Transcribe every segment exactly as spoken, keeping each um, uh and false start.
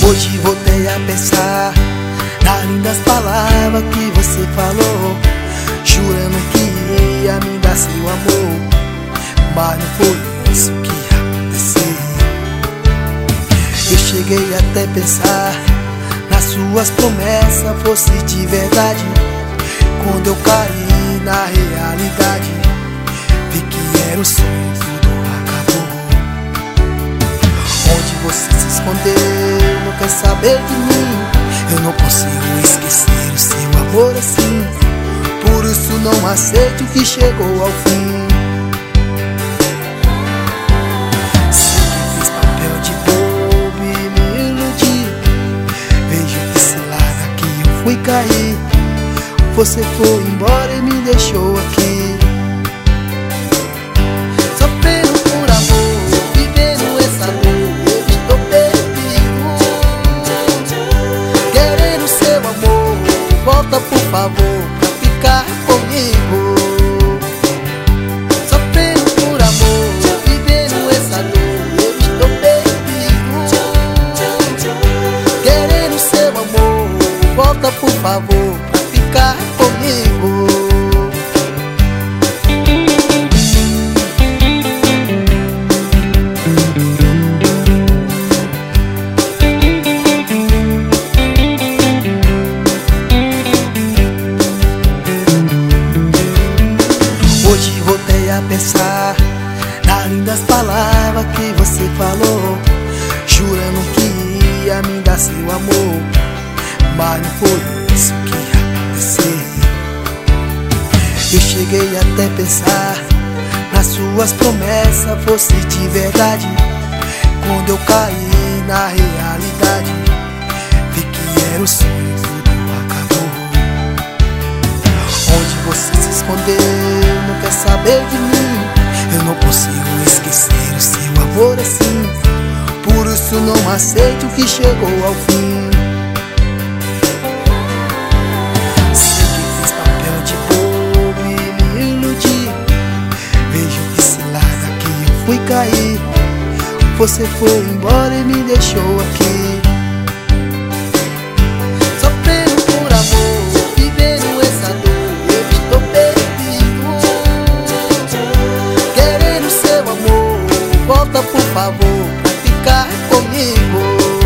Hoje voltei a pensar nas lindas palavras que você falou, jurando que ia me dar seu amor, mas não foi isso que aconteceu. Eu cheguei até a pensar nas suas promessas fosse de verdade. Quando eu caí na realidade, vi que era o sonho, tudo acabou. Onde você se escondeu, não quer saber de mim. Eu não consigo esquecer o seu amor assim, por isso não aceito que chegou ao fim. Sei que fiz papel de bobo e me iludi. Vejo que cilada que eu fui cair. Você foi embora e me deixou aqui, sofrendo por amor, vivendo essa dor. Eu estou perdido, querendo seu amor. Volta por favor pra ficar comigo. Sofrendo por amor, vivendo essa dor. Eu estou perdido, querendo seu amor. Volta por favor pra ficar comigo. Hoje voltei a pensar nas lindas palavras que você falou, jurando que ia me dar seu amor, mas não foi isso que aconteceu. Eu cheguei até a pensar nas suas promessas fosse de verdade. Quando eu caí na realidade, vi que era o sonho, tudo acabou. Onde você se escondeu, não quer saber de mim. Eu não consigo esquecer o seu amor assim, por isso não aceito que chegou ao fim. Sei que fiz papel de bobo e me iludi. Vejo que cilada que eu fui cair. Você foi embora e me deixou aqui, sofrendo por amor, vivendo essa dor. Eu estou perdido, querendo seu amor. Volta por favor pra ficar comigo.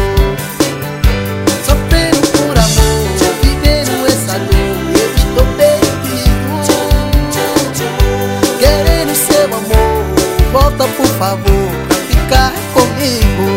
Sofrendo por amor, vivendo essa dor. Eu estou perdido, querendo seu amor. Volta por favor pra ficar comigo.